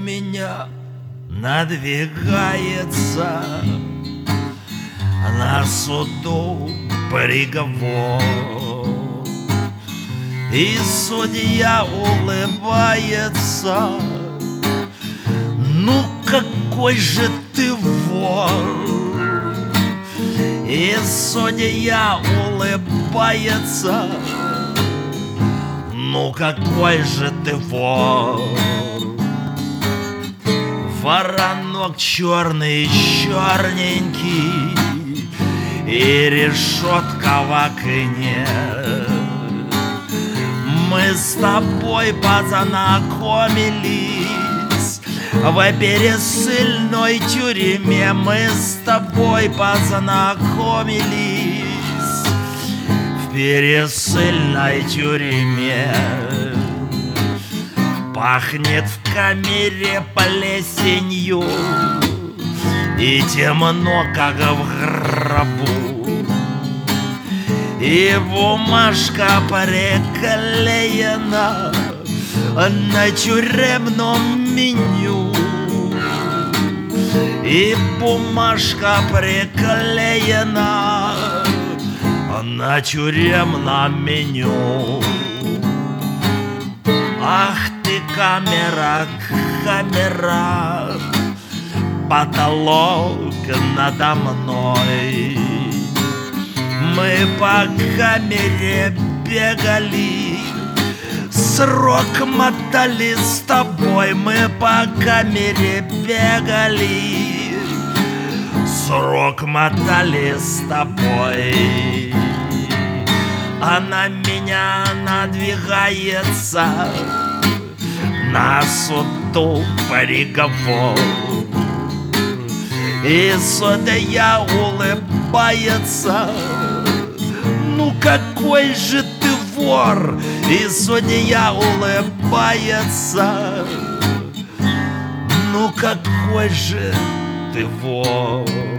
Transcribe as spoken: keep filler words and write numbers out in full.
меня надвигается на суду приговор, и судья улыбается: ну какой же ты вор. И судья улыбается: ну какой же ты вор. Воронок черный, черненький, и решетка в окне. Мы с тобой познакомились в пересыльной тюрьме. Мы с тобой познакомились в пересыльной тюрьме. Пахнет в камере плесенью, и темно, как в гробу, и бумажка приклеена на тюремном меню. И бумажка приклеена на тюремном меню. Ах ты, камера, камера, потолок надо мной. Мы по камере бегали, срок мотали с тобой. Мы по камере бегали, срок мотали с тобой. А на меня надвигается на суду приговор, и судья улыбается: ну какой же ты вор. И судья улыбается: ну какой же ты вор.